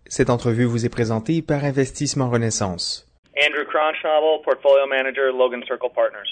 Cette entrevue vous est présentée par Investissement Renaissance. Andrew Cronschnabel, Portfolio Manager, Logan Circle Partners.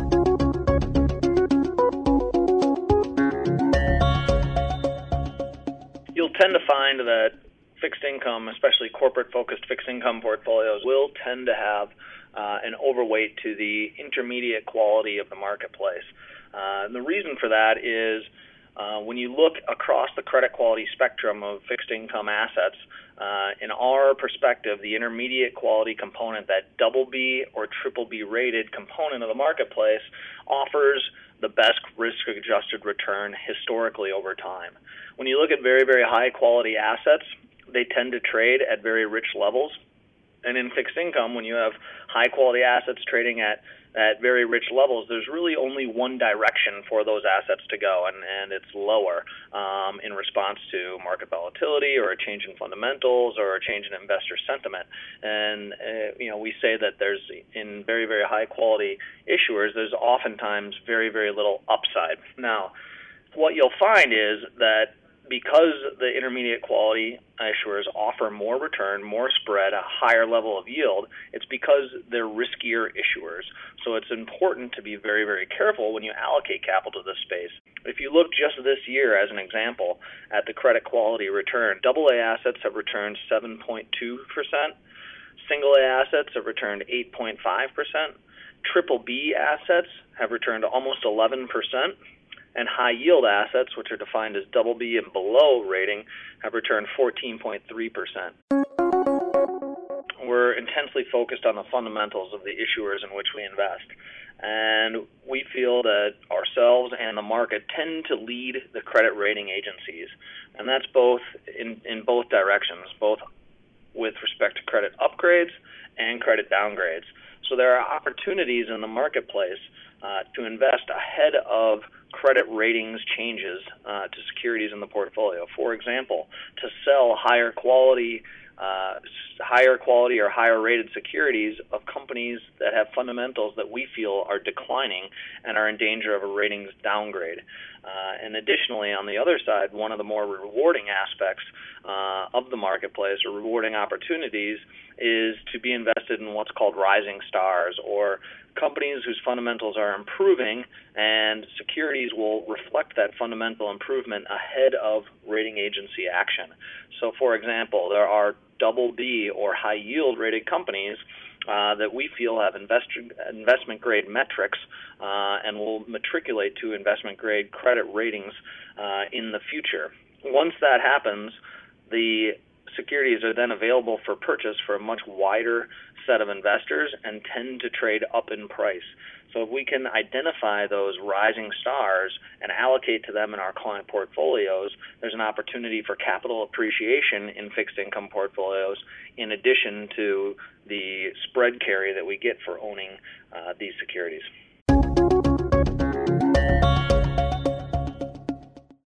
You'll tend to find that fixed income, especially corporate-focused fixed income portfolios, will tend to have an overweight to the intermediate quality of the marketplace. And the reason for that is when you look across the credit quality spectrum of fixed income assets, in our perspective, the intermediate quality component, that BB or BBB rated component of the marketplace, offers the best risk-adjusted return historically over time. When you look at very, very high-quality assets, they tend to trade at very rich levels. And in fixed income, when you have high-quality assets trading at very rich levels, there's really only one direction for those assets to go, and it's lower in response to market volatility or a change in fundamentals or a change in investor sentiment. And we say that there's, in very, very high-quality issuers, there's oftentimes very, very little upside. Now, what you'll find is that because the intermediate quality issuers offer more return, more spread, a higher level of yield, it's because they're riskier issuers. So it's important to be very, very careful when you allocate capital to this space. If you look just this year as an example at the credit quality return, AA assets have returned 7.2%, single A assets have returned 8.5%, BBB assets have returned almost 11%, and high-yield assets, which are defined as BB and below rating, have returned 14.3%. We're intensely focused on the fundamentals of the issuers in which we invest, and we feel that ourselves and the market tend to lead the credit rating agencies, and that's both in both directions, both with respect to credit upgrades and credit downgrades. So there are opportunities in the marketplace to invest ahead of credit ratings changes to securities in the portfolio. For example, to sell higher quality or higher rated securities of companies that have fundamentals that we feel are declining and are in danger of a ratings downgrade. And additionally, on the other side, one of the more rewarding aspects of the marketplace or rewarding opportunities is to be invested in what's called rising stars, or companies whose fundamentals are improving, and securities will reflect that fundamental improvement ahead of rating agency action. So, for example, there are BB or high-yield rated companies that we feel have investment-grade metrics and will matriculate to investment-grade credit ratings in the future. Once that happens, the securities are then available for purchase for a much wider set of investors and tend to trade up in price. So if we can identify those rising stars and allocate to them in our client portfolios, there's an opportunity for capital appreciation in fixed income portfolios in addition to the spread carry that we get for owning these securities.